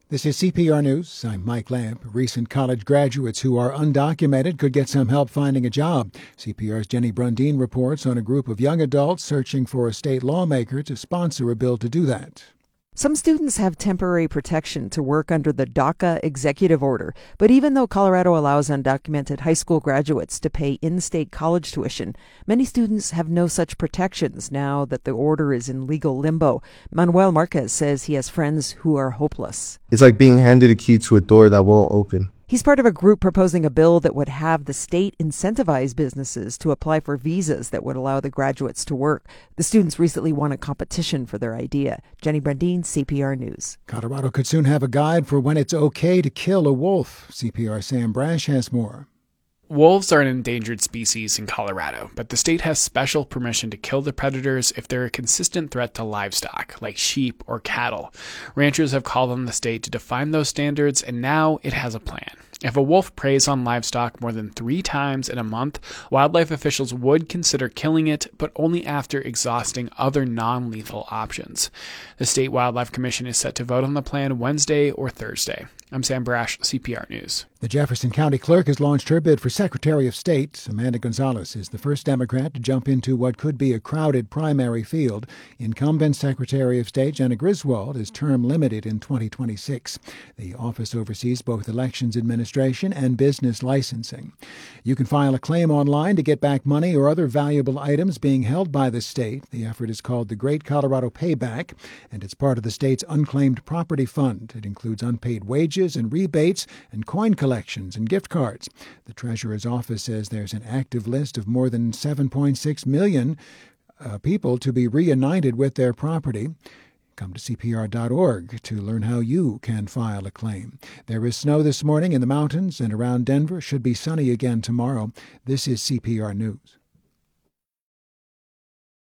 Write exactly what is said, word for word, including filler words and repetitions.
This is C P R News. I'm Mike Lamp. Recent college graduates who are undocumented could get some help finding a job. C P R's Jenny Brundin reports on a group of young adults searching for a state lawmaker to sponsor a bill to do that. Some students have temporary protection to work under the DACA executive order, but even though Colorado allows undocumented high school graduates to pay in-state college tuition, many students have no such protections now that the order is in legal limbo. Manuel Marquez says he has friends who are hopeless. It's like being handed a key to a door that won't open. He's part of a group proposing a bill that would have the state incentivize businesses to apply for visas that would allow the graduates to work. The students recently won a competition for their idea. Jenny Brundin, C P R News. Colorado could soon have a guide for when it's okay to kill a wolf. C P R Sam Brash has more. Wolves are an endangered species in Colorado, but the state has special permission to kill the predators if they're a consistent threat to livestock, like sheep or cattle. Ranchers have called on the state to define those standards, and now it has a plan. If a wolf preys on livestock more than three times in a month, wildlife officials would consider killing it, but only after exhausting other non-lethal options. The State Wildlife Commission is set to vote on the plan Wednesday or Thursday. I'm Sam Brash, C P R News. The Jefferson County Clerk has launched her bid for Secretary of State. Amanda Gonzalez is the first Democrat to jump into what could be a crowded primary field. Incumbent Secretary of State Jena Griswold is term limited in twenty twenty-six. The office oversees both elections administration and business licensing. You can file a claim online to get back money or other valuable items being held by the state. The effort is called the Great Colorado Payback, and it's part of the state's Unclaimed Property Fund. It includes unpaid wages and rebates and coin collections and gift cards. The Treasurer's office says there's an active list of more than seven point six million uh, people to be reunited with their property. Come to C P R dot org to learn how you can file a claim. There is snow this morning in the mountains and around Denver. Should be sunny again tomorrow. This is C P R News.